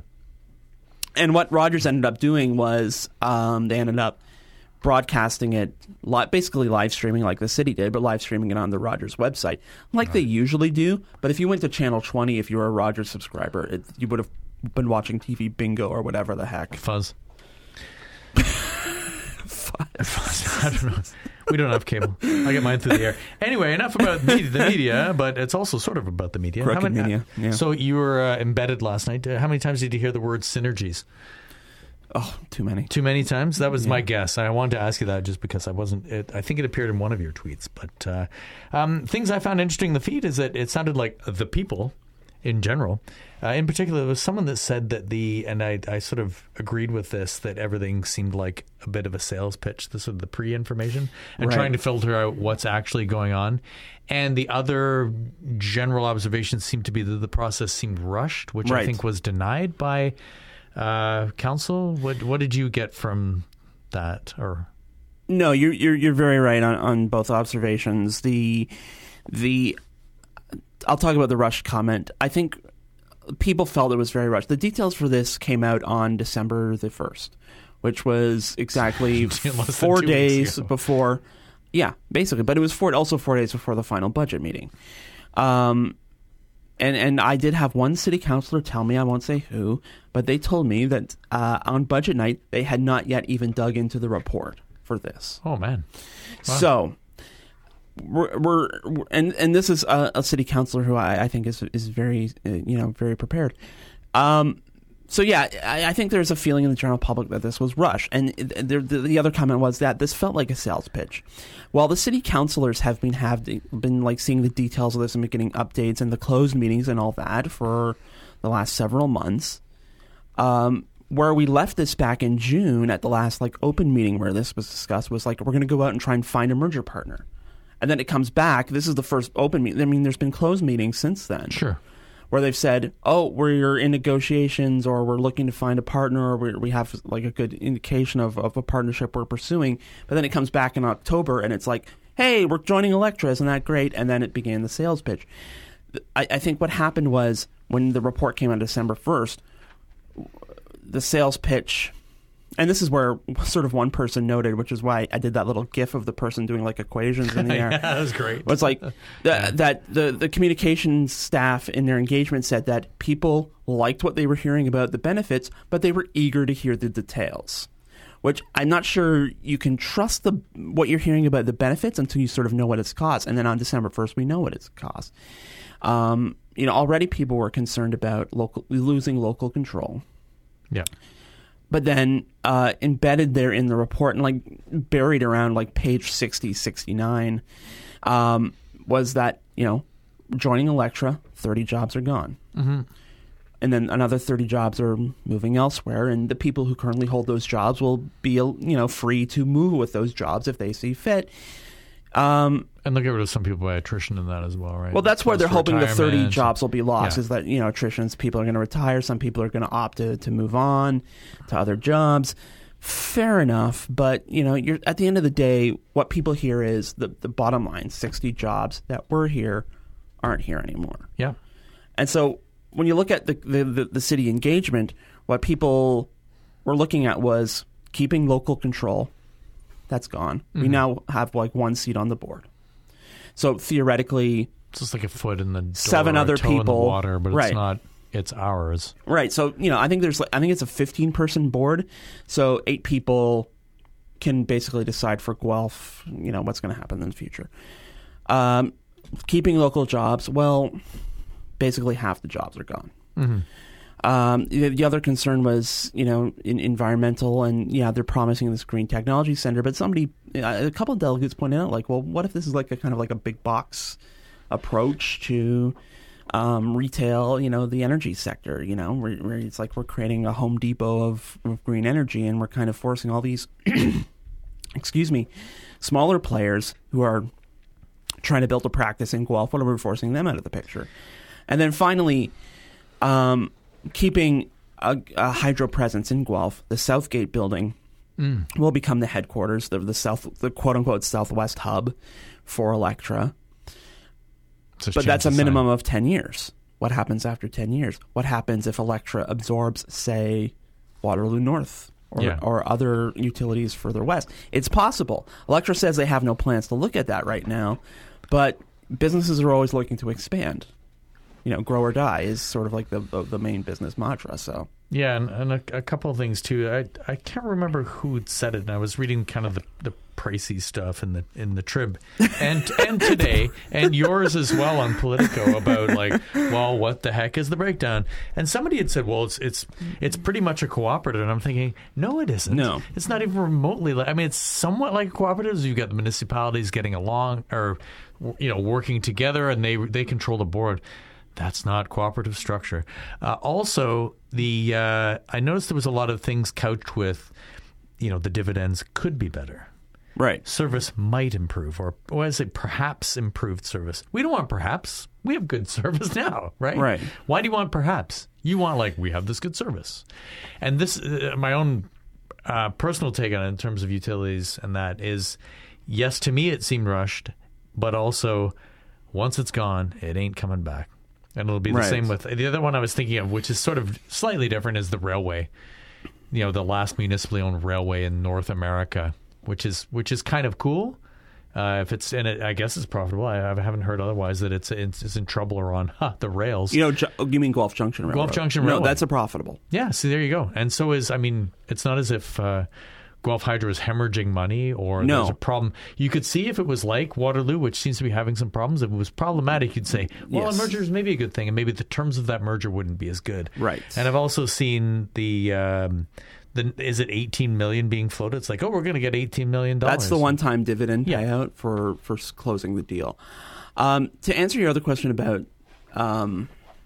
And what Rogers ended up doing was um, they ended up broadcasting it, li- basically live streaming like the city did, but live streaming it on the Rogers website, like right. they usually do. But if you went to Channel twenty, if you were a Rogers subscriber, it, you would have been watching T V Bingo or whatever the heck. Fuzz. I don't know. We don't have cable. I get mine through the air. Anyway, enough about the, the media, but it's also sort of about the media. Crooked How many, media, yeah. So you were uh, embedded last night. Uh, how many times did you hear the word synergies? Oh, too many. Too many times? That was yeah. my guess. I wanted to ask you that just because I wasn't... It, I think it appeared in one of your tweets. But uh, um, things I found interesting in the feed is that it sounded like the people in general. Uh, in particular, there was someone that said that the... And I, I sort of agreed with this, that everything seemed like a bit of a sales pitch, the sort of the pre-information, and right. trying to filter out what's actually going on. And the other general observation seemed to be that the process seemed rushed, which right. I think was denied by... Uh, council, what what did you get from that? Or no, you're you're you're very right on, on both observations. The the I'll talk about the rushed comment. I think people felt it was very rushed. The details for this came out on December the first, which was exactly four days before. Yeah, basically, but it was four also four days before the final budget meeting. Um. And and I did have one city councilor tell me, I won't say who, but they told me that uh, on budget night, they had not yet even dug into the report for this. Oh, man. Wow. So, we're, we're and, and this is a, a city councilor who I, I think is is very, uh, you know, very prepared. Um, so, yeah, I, I think there's a feeling in the general public that this was rushed. And the, the, the other comment was that this felt like a sales pitch. While the city councilors have been have been like seeing the details of this and getting updates and the closed meetings and all that for the last several months, um, where we left this back in June at the last like open meeting where this was discussed was like, we're going to go out and try and find a merger partner. And then it comes back. This is the first open meeting. I mean, there's been closed meetings since then. Sure. Where they've said, oh, we're in negotiations or we're looking to find a partner or we we have like a good indication of, of a partnership we're pursuing. But then it comes back in October and it's like, hey, we're joining Electra. Isn't that great? And then it began the sales pitch. I, I think what happened was when the report came on December first, the sales pitch and this is where sort of one person noted, which is why I did that little gif of the person doing like equations in the air. Yeah, that was great. It's like th- that the, the communications staff in their engagement said that people liked what they were hearing about the benefits, but they were eager to hear the details, which I'm not sure you can trust the what you're hearing about the benefits until you sort of know what it's cost. And then on December first, we know what it's cost. Um, you know, already people were concerned about local losing local control. Yeah. But then uh, embedded there in the report and like buried around like page sixty, sixty-nine um, was that, you know, joining Electra, thirty jobs are gone. Mm-hmm. And then another thirty jobs are moving elsewhere. And the people who currently hold those jobs will be, you know, free to move with those jobs if they see fit. Um, and they'll get rid of some people by attrition in that as well, right? Well, that's where they're hoping the thirty retirement. jobs will be lost, Yeah. is that, you know, attritions, people are going to retire, some people are going to opt to, to move on to other jobs. Fair enough, but, you know, you're at the end of the day, what people hear is the, the bottom line, sixty jobs that were here aren't here anymore. Yeah. And so when you look at the, the, the, the city engagement, what people were looking at was keeping local control. That's gone. Mm-hmm. We now have like one seat on the board. So theoretically, it's just like a foot in the door, seven other a toe people, in the water, but right. it's not. It's ours. Right. So, you know, I think there's like, I think it's a fifteen person board. So eight people can basically decide for Guelph, you know, what's going to happen in the future. Um, keeping local jobs, well, basically half the jobs are gone. Mm-hmm. Um, the, the other concern was, you know, in, environmental, and yeah, they're promising this green technology center, but somebody, a couple of delegates pointed out, like, well, what if this is like a kind of like a big box approach to um, retail, you know, the energy sector, you know, where, where it's like we're creating a Home Depot of, of green energy, and we're kind of forcing all these, excuse me, smaller players who are trying to build a practice in Guelph, what are we forcing them out of the picture? And then finally, um, keeping a, a hydro presence in Guelph, the Southgate building mm. will become the headquarters, the, the south, the quote unquote Southwest hub for Electra. But that's a minimum of ten years. What happens after ten years? What happens if Electra absorbs, say, Waterloo North or, yeah. or other utilities further west? It's possible. Electra says they have no plans to look at that right now, but businesses are always looking to expand. You know, grow or die is sort of like the the, the main business mantra. So yeah, and, and a, a couple of things too. I I can't remember who said it, and I was reading kind of the, the pricey stuff in the in the Trib, and and today, and yours as well on Politico about like, well, what the heck is the breakdown? And somebody had said, well, it's it's it's pretty much a cooperative, and I'm thinking, no, it isn't. No, it's not even remotely. Like, I mean, it's somewhat like a cooperative. You've got the municipalities getting along, or you know, working together, and they they control the board. That's not cooperative structure. Uh, also, the uh, I noticed there was a lot of things couched with, you know, the dividends could be better. Right. Service might improve, or what I say, perhaps improved service. We don't want perhaps. We have good service now, right? Right. Why do you want perhaps? You want, like, we have this good service. And this, uh, my own uh, personal take on it in terms of utilities and that is, yes, to me it seemed rushed, but also once it's gone, it ain't coming back. And it'll be the right. same with the other one I was thinking of, which is sort of slightly different, is the railway. You know, the last municipally owned railway in North America, which is which is kind of cool. Uh, if it's in it, I guess it's profitable. I, I haven't heard otherwise that it's it's, it's in trouble or on huh, the rails. You know, ju- you mean Guelph Junction Railroad? Guelph Junction Railroad. Railway. No, that's a profitable. Yeah, see, there you go. And so is, I mean, it's not as if uh, Guelph Hydro is hemorrhaging money or no. there's a problem. You could see if it was like Waterloo, which seems to be having some problems, if it was problematic, you'd say, well, yes. a merger is maybe a good thing, and maybe the terms of that merger wouldn't be as good. Right. And I've also seen the... Um, The, is it eighteen million dollars being floated? It's like, oh, we're going to get eighteen million dollars. That's the one-time dividend yeah. payout for, for closing the deal. Um, to answer your other question about, um,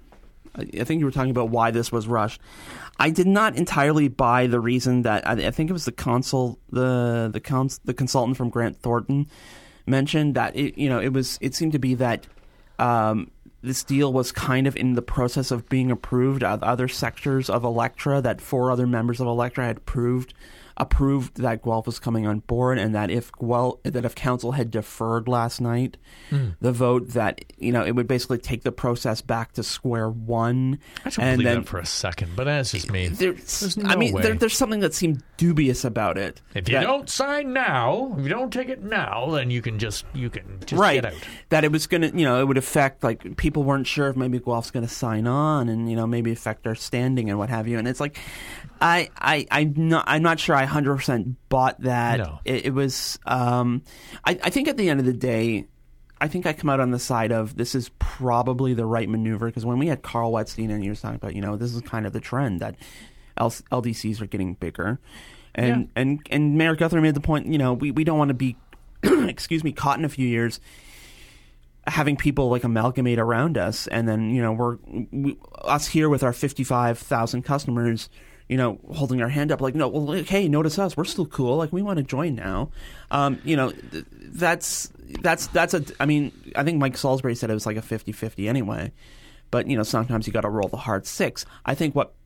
I think you were talking about why this was rushed. I did not entirely buy the reason that I, I think it was the consul, the the cons, the consultant from Grant Thornton mentioned that it, you know, it was it seemed to be that. Um, This deal was kind of in the process of being approved. Other sectors of Electra, that four other members of Electra had approved approved that Guelph was coming on board, and that if Guelph, that if council had deferred last night mm. the vote, that you know it would basically take the process back to square one. I don't and believe then, that for a second, but that's just me. There's, there's no I mean, way. there, there's something that seemed dubious about it. If you that, don't sign now, if you don't take it now, then you can just you can just right, get out. That it was going to, you know, it would affect, like, people weren't sure if maybe Guelph's going to sign on and, you know, maybe affect our standing and what have you. And it's like, I, I, I'm not, I'm not sure I one hundred percent bought that. No. It, it was, um, I, I think at the end of the day, I think I come out on the side of this is probably the right maneuver, because when we had Carl Wetstein and he was talking about, you know, this is kind of the trend that L- LDCs are getting bigger. And, Yeah. and, and Mayor Guthrie made the point, you know, we, we don't want to be, excuse me, caught in a few years having people like amalgamate around us, and then you know we're we, us here with our fifty-five thousand customers, you know, holding our hand up like, no, well, like, hey, notice us, we're still cool, like we want to join now. Um, you know, th- that's that's that's a. I mean, I think Mike Salisbury said it was like a fifty-fifty anyway, but you know, sometimes you got to roll the hard six. I think what.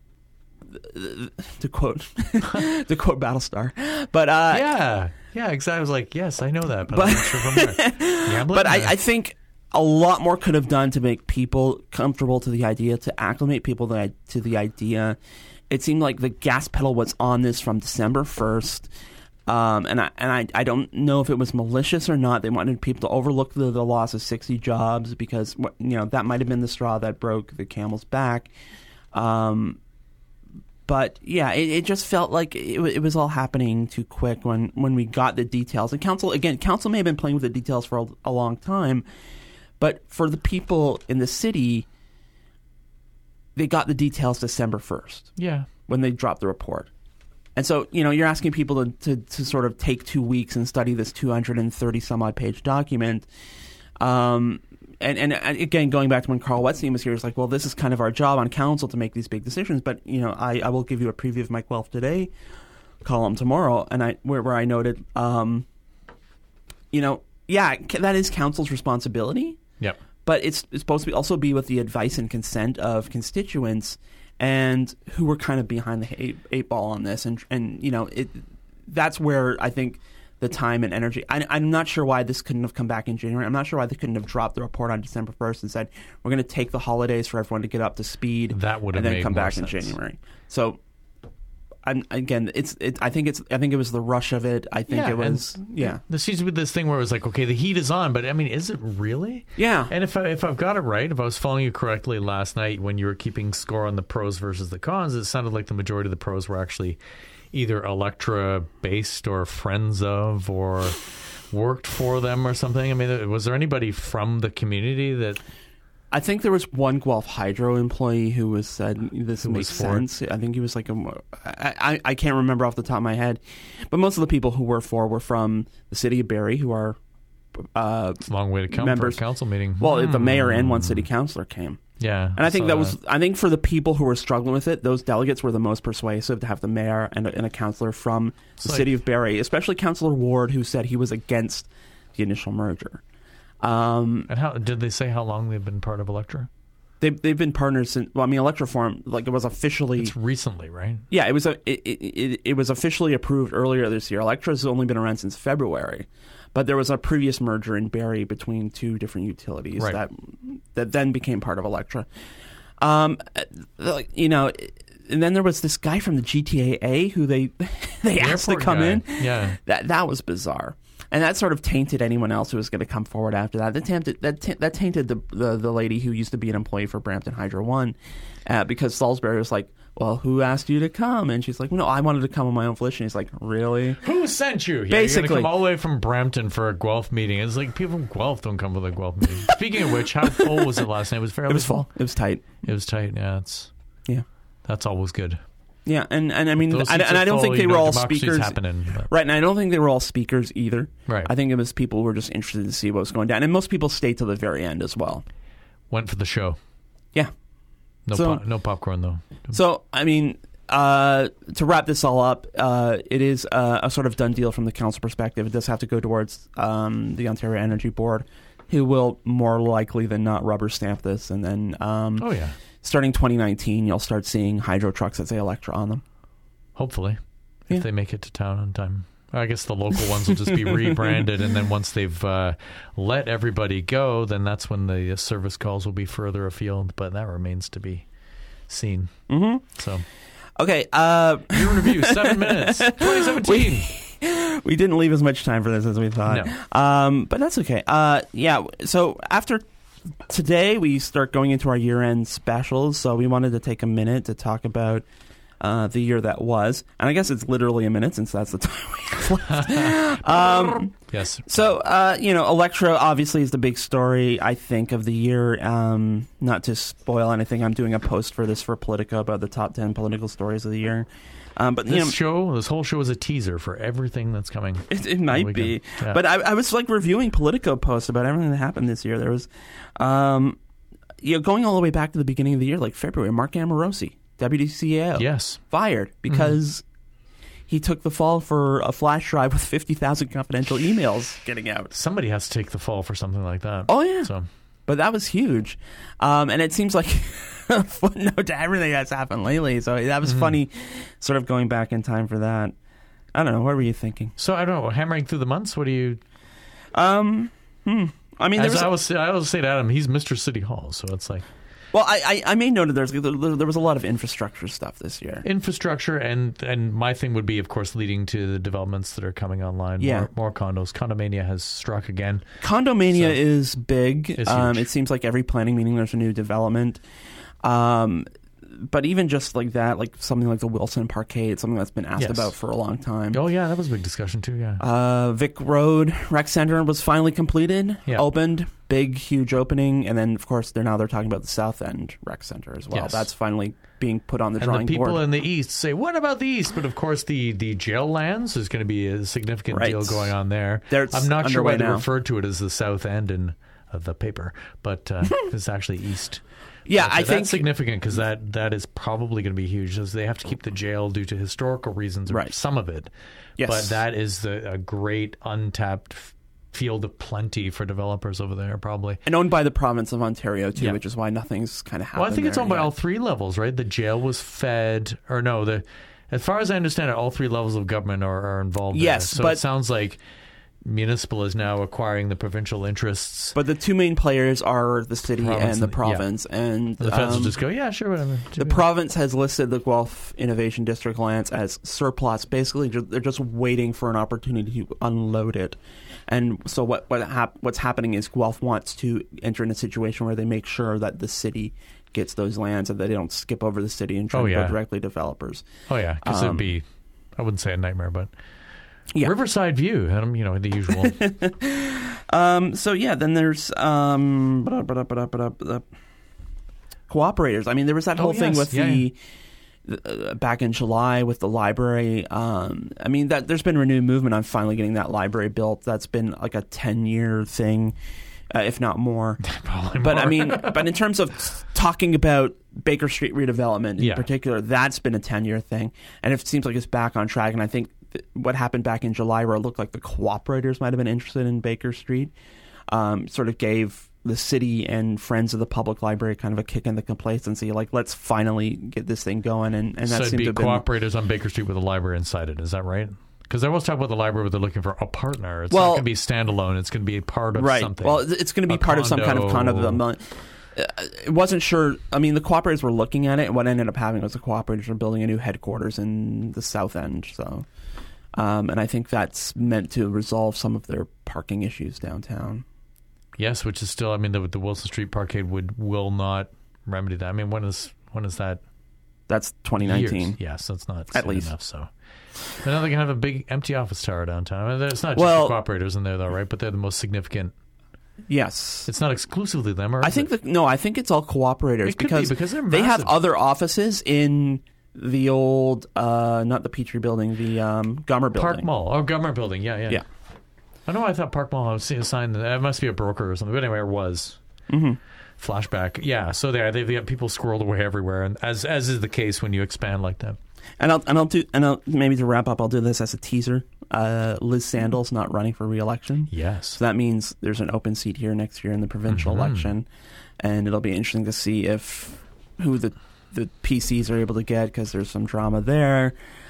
To quote, to quote Battlestar, but uh, yeah, yeah, exactly. I was like, yes, I know that, but, But- I'm not sure from where. Yeah, but I, I think a lot more could have done to make people comfortable to the idea, to acclimate people to, to the idea. It seemed like the gas pedal was on this from December first. Um, and I and I, I don't know if it was malicious or not. They wanted people to overlook the, the loss of sixty jobs because, you know, that might have been the straw that broke the camel's back. Um, But yeah, it, it just felt like it, it was all happening too quick when, when we got the details. And council, again, council may have been playing with the details for a, a long time, but for the people in the city, they got the details December first yeah, when they dropped the report. And so, you know, you're asking people to, to, to sort of take two weeks and study this two hundred thirty some odd page document. Um, and, and again, going back to when Carl Wetstein was here, it's like, well, this is kind of our job on council to make these big decisions. But, you know, I, I will give you a preview of my Guelph Today column tomorrow, and I where, where I noted, um, you know, yeah, that is council's responsibility. yep. But it's, it's supposed to be also be with the advice and consent of constituents and who were kind of behind the eight, eight ball on this. And, and you know, it that's where I think the time and energy. I, I'm not sure why this couldn't have come back in January. I'm not sure why they couldn't have dropped the report on December first and said, we're going to take the holidays for everyone to get up to speed. That would have and then made come more back sense. in January. So, I'm, again, it's. It, I think it's. I think it was the rush of it. I think Yeah, it was. and Yeah. There seems to be this thing where it was like, okay, the heat is on, but I mean, is it really? Yeah. And if I, if I've got it right, if I was following you correctly last night when you were keeping score on the pros versus the cons, it sounded like the majority of the pros were actually either Electra based or friends of or worked for them or something. I mean, was there anybody from the community that? I think there was one Guelph Hydro employee who was said this Who makes was for it? sense. I think he was like a. I, I, I can't remember off the top of my head, but most of the people who were for were from the city of Barrie, who are. Uh, It's a long way to come members. for a council meeting. well, the mayor and one Hmm. city councilor came. Yeah, And I think saw that was, I think for the people who were struggling with it, those delegates were the most persuasive to have the mayor and a, and a councillor from the like- city of Barrie, especially Councillor Ward, who said he was against the initial merger. Um, And how did they say how long they've been part of Electra? they, they've been partners since, well, I mean, Electra Forum, like it was officially, It's recently, right? yeah, it was, a, it, it, it, it was officially approved earlier this year. Electra's only been around since February. But there was a previous merger in Barrie between two different utilities Right. that that then became part of Electra. Um, like, you know, and then there was this guy from the G T A A who they they The asked to airport come guy. in. Yeah. That that was bizarre, and that sort of tainted anyone else who was going to come forward after that. That tainted that, ta- that tainted the, the the lady who used to be an employee for Brampton Hydro One, uh, because Salisbury was like, "Well, who asked you to come?" And she's like, "No, I wanted to come on my own volition." He's like, "Really?" Who sent you? Yeah, Basically. you're gonna come all the way from Brampton for a Guelph meeting. It's like people from Guelph don't come for the Guelph meeting. Speaking of which, how full was it last night? It was fairly It was full. It was tight. It was tight. Yeah, it's Yeah. that's always good. Yeah, and, and I mean, Those and, seats and are I don't full, think they you were know, all democracy's speakers. happening, but- Right, and I don't think they were all speakers either. Right. I think it was people who were just interested to see what was going down. And most people stayed till the very end as well. Went for the show. Yeah. No, So- pop, no popcorn though. So, I mean, uh, to wrap this all up, uh, it is uh, a sort of done deal from the council perspective. It does have to go towards um, the Ontario Energy Board, who will more likely than not rubber stamp this. And then um, Oh yeah, starting twenty nineteen, you'll start seeing hydro trucks that say Electra on them. hopefully. if Yeah. they make it to town on time. I guess the local ones will just be rebranded, and then once they've uh, let everybody go, then that's when the service calls will be further afield. But that remains to be seen. Mm-hmm. So, Okay. Uh, year in review, seven minutes, twenty seventeen. we, we didn't leave as much time for this as we thought. No. Um, but that's okay. Uh, yeah. So after today, we start going into our year-end specials. So we wanted to take a minute to talk about Uh, the year that was, and I guess it's literally a minute since that's the time we have left. um, Yes. so, uh, you know, Electra obviously is the big story, I think, of the year. Um, not to spoil anything, I'm doing a post for this for Politico about the top ten political stories of the year. Um, but you This know, show, this whole show is a teaser for everything that's coming. it, it might we be. can- yeah. But I, I was like reviewing Politico posts about everything that happened this year. There was, um, you know, going all the way back to the beginning of the year, like February, Mark Amorosi, Deputy C A O. Yes. Fired because mm-hmm. he took the fall for a flash drive with fifty thousand confidential emails getting out. Somebody has to take the fall for something like that. Oh, yeah. So. But that was huge. Um, and it seems like a footnote to everything that's happened lately. So that was mm-hmm. funny, sort of going back in time for that. I don't know. What were you thinking? So, I don't know. Hammering through the months, what do you... Um, hmm. I mean, As there was I, always say, I always say to Adam, he's Mister City Hall. So it's like... Well, I, I, I made note of there's, there was a lot of infrastructure stuff this year. Infrastructure, and, and my thing would be, of course, leading to the developments that are coming online. Yeah. More, more condos. Condomania has struck again. Condomania So, is big. it's Um, huge. it seems like every planning meeting there's a new development. Um, but even just like that, like something like the Wilson Parkade, something that's been asked Yes. about for a long time. Oh, yeah, that was a big discussion, too, yeah. Uh, Vic Road Rec Center was finally completed, Yeah. opened, big, huge opening, and then of course they're now they're talking about the South End Rec Center as well. Yes. That's finally being put on the and drawing the people board. in the East say, what about the East? But of course, the, the jail lands is going to be a significant Right. deal going on there. There's I'm not sure why underway they now. referred to it as the South End in uh, the paper, but uh, it's actually East. Yeah, But, uh, I that's think significant because that, that is probably going to be huge. As they have to keep the jail due to historical reasons, or Right. some of it. Yes. But that is the, a great untapped f- field of plenty for developers over there, probably. and owned by the province of Ontario too, Yeah. which is why nothing's kind of happened. Well, I think it's there owned by yet. all three levels, right? The jail was fed, or no, the as far as I understand it, all three levels of government are, are involved. Yes, there. So but- it sounds like municipal is now acquiring the provincial interests. But the two main players are the city Province and the and- yeah. province, and the feds um, will just go, yeah, sure, whatever. the province has listed the Guelph Innovation District lands as surplus. Basically, ju- they're just waiting for an opportunity to unload it. And so what what hap- what's happening is Guelph wants to enter in a situation where they make sure that the city gets those lands and that they don't skip over the city and try Oh, to yeah. go directly to developers. Oh, yeah, because um, it'd be, I wouldn't say a nightmare, but Yeah. Riverside View, um, you know, the usual. Um, so yeah, then there's um, ba-da, ba-da, ba-da, ba-da, ba-da, cooperators. I mean, there was that Oh, whole thing yes. with Yeah, the uh, back in July with the library. Um, I mean, that there's been renewed movement on finally getting that library built. That's been like a ten year thing, uh, if not more. Probably But more. I mean, but in terms of talking about Baker Street redevelopment in Yeah. particular, that's been a ten year thing, and it seems like it's back on track. And I think th- what happened back in July, where it looked like the cooperators might have been interested in Baker Street, um, sort of gave the city and Friends of the Public Library kind of a kick in the complacency. Like, let's finally get this thing going. And, and that so it'd seemed be to have been cooperators on Baker Street with a library inside it. Is that right? Because they always talk about the library, but they're looking for a partner. It's Well- not going to be standalone. It's going to be a part of right. something. Well, it's going to be A part of some kind of condo. condo. Uh, it wasn't sure. I mean, the cooperators were looking at it, and what ended up happening was the cooperators were building a new headquarters in the South End. So, um, and I think that's meant to resolve some of their parking issues downtown. Yes, which is still, I mean, the, the Wilson Street Parkade would will not remedy that. I mean, when is when is that? That's twenty nineteen. Years. Yes, that's not At soon least. enough. So, but now they can have a big empty office tower downtown. I mean, it's not just Well- the cooperators in there, though, right? But they're the most significant. Yes. It's not exclusively them, or I is think it? that no, I think it's all cooperators It could be, because, because they're they have massive. other offices in the old, uh, not the Petrie building, the um, Gummer building. Park Mall or Gummer Building. Yeah, yeah. Yeah. I know. I thought Park Mall. I was seeing a sign that it must be a broker or something. But anyway, it was. Mm-hmm. Flashback. Yeah. So they they've got people squirreled away everywhere, and as as is the case when you expand like that. And I'll and I'll do and I'll, maybe to wrap up, I'll do this as a teaser. Uh, Liz Sandal's not running for re-election, Yes. so that means there's an open seat here next year in the provincial Mhm. election, and it'll be interesting to see if who the the P Cs are able to get because there's some drama there.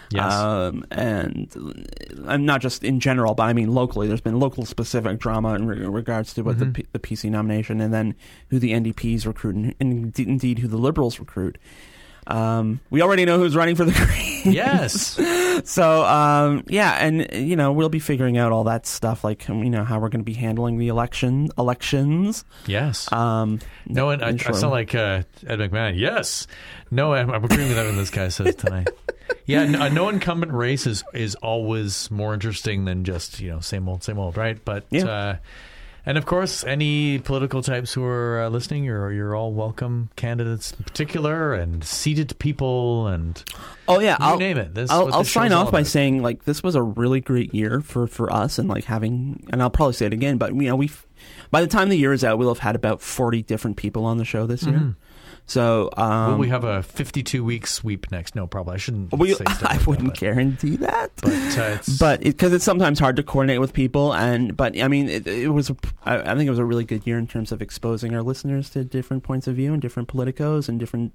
Yes. Um, and I'm not just in general, but I mean locally. There's been local specific drama in, re- in regards to what Mm-hmm. the, P- the P C nomination, and then who the N D Ps recruit, and, and indeed who the Liberals recruit. Um, we already know who's running for the Greens. Yes. So, um, yeah, and, you know, we'll be figuring out all that stuff, like, you know, how we're going to be handling the election elections. Yes. Um, no, and I, I sure. sound like uh, Ed McMahon. Yes. No, I'm, I'm agreeing with everything this guy says tonight. Yeah, no, a no incumbent race is, is always more interesting than just, you know, same old, same old, right? But, Yeah. uh, and of course, any political types who are uh, listening, you're, you're all welcome. Candidates in particular, and seated people, and Oh yeah, you I'll name it. This is I'll, what I'll this show's sign all off by about. saying like this was a really great year for, for us, and like having, and I'll probably say it again, but you know we've by the time the year is out, we'll have had about forty different people on the show this year. Mm-hmm. So um, Will we have a fifty-two week sweep next? No, probably. I shouldn't we, say stuff I like wouldn't that, guarantee that, but, but uh, it's but because it, it's sometimes hard to coordinate with people, and but I mean it, it was a, I, I think it was a really good year in terms of exposing our listeners to different points of view and different politicos and different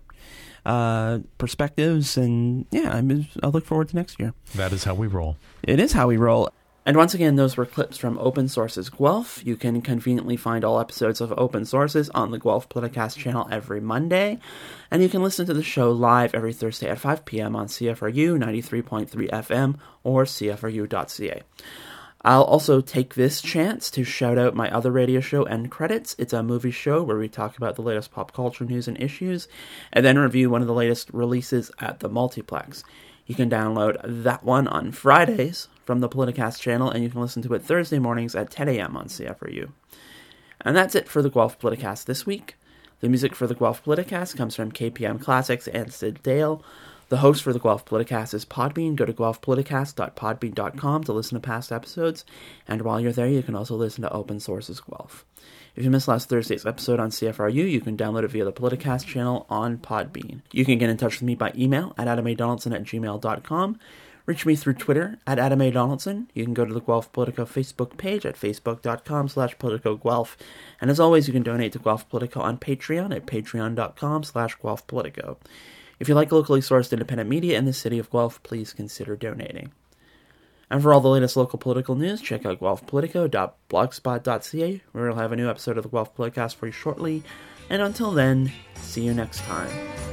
uh, perspectives, and yeah, I mean, I look forward to next year. that is how we roll. It is how we roll. And once again, those were clips from Open Sources Guelph. You can conveniently find all episodes of Open Sources on the Guelph Politicast channel every Monday. And you can listen to the show live every Thursday at five p.m. on C F R U ninety-three point three F M or C F R U dot C A. I'll also take this chance to shout out my other radio show, End Credits. It's a movie show where we talk about the latest pop culture news and issues, and then review one of the latest releases at the Multiplex. You can download that one on Fridays from the Politicast channel, and you can listen to it Thursday mornings at ten a.m. on C F R U. And that's it for the Guelph Politicast this week. The music for the Guelph Politicast comes from K P M Classics and Sid Dale. The host for the Guelph Politicast is Podbean. Go to guelph politicast dot podbean dot com to listen to past episodes, and while you're there, you can also listen to Open Sources Guelph. If you missed last Thursday's episode on C F R U, you can download it via the Politicast channel on Podbean. You can get in touch with me by email at adam a donaldson at gmail dot com. Reach me through Twitter at Adam A. Donaldson. You can go to the Guelph Politico Facebook page at facebook dot com slash Politico Guelph. And as always, you can donate to Guelph Politico on Patreon at patreon dot com slash Guelph Politico. If you like locally sourced independent media in the city of Guelph, please consider donating. And for all the latest local political news, check out guelph politico dot blogspot dot c a, where we'll have a new episode of the Guelph Politicast for you shortly. And until then, see you next time.